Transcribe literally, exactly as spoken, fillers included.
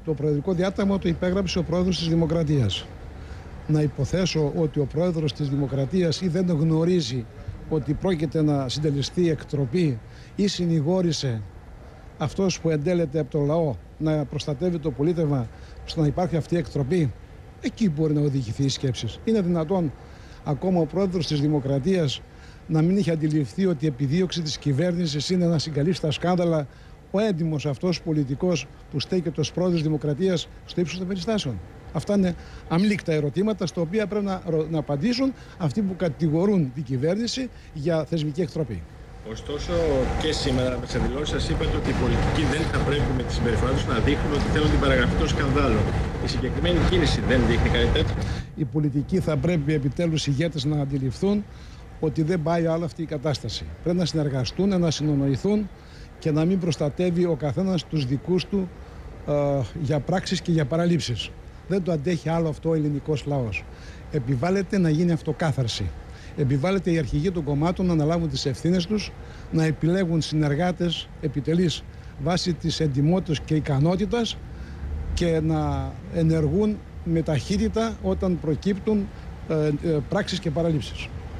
Το προεδρικό διάταγμα το υπέγραψε ο πρόεδρος της Δημοκρατίας. Να υποθέσω ότι ο πρόεδρος της Δημοκρατίας ή δεν γνωρίζει ότι πρόκειται να συντελεστεί εκτροπή ή συνηγόρησε αυτός που εντέλεται από το λαό να προστατεύει το πολίτευμα ώστε να υπάρχει αυτή η εκτροπή. Εκεί μπορεί να οδηγηθεί η σκέψη. Είναι δυνατόν ακόμα ο πρόεδρος της Δημοκρατίας να μην είχε αντιληφθεί ότι η επιδίωξη της κυβέρνησης είναι να συγκαλύψει τα σκάνδαλα ο έντιμος αυτός πολιτικός που στέκεται ως πρόεδρος της Δημοκρατίας στο ύψος των περιστάσεων? Αυτά είναι αμλίκτα ερωτήματα στα οποία πρέπει να, να απαντήσουν αυτοί που κατηγορούν την κυβέρνηση για θεσμική εκτροπή. Ωστόσο, και σήμερα με τις δηλώσεις σας είπατε ότι οι πολιτικοί δεν θα πρέπει με τη συμπεριφορά τους να δείχνουν ότι θέλουν την παραγραφή των σκανδάλων. Η συγκεκριμένη κίνηση δεν δείχνει κάτι τέτοιο? Οι πολιτικοί θα πρέπει επιτέλους οι ηγέτες να αντιληφθούν ότι δεν πάει άλλο αυτή η κατάσταση. Πρέπει να συνεργαστούν, να συνονοηθούν και να μην προστατεύει ο καθένας τους δικούς του ε, για πράξεις και για παραλήψεις. Δεν το αντέχει άλλο αυτό ο ελληνικός λαός. Επιβάλλεται να γίνει αυτοκάθαρση. Επιβάλλεται οι αρχηγοί των κομμάτων να αναλάβουν τις ευθύνες τους, να επιλέγουν συνεργάτες επιτελείς βάσει της εντιμότητας και ικανότητας και να ενεργούν με ταχύτητα όταν προκύπτουν ε, ε, πράξεις και παραλήψεις.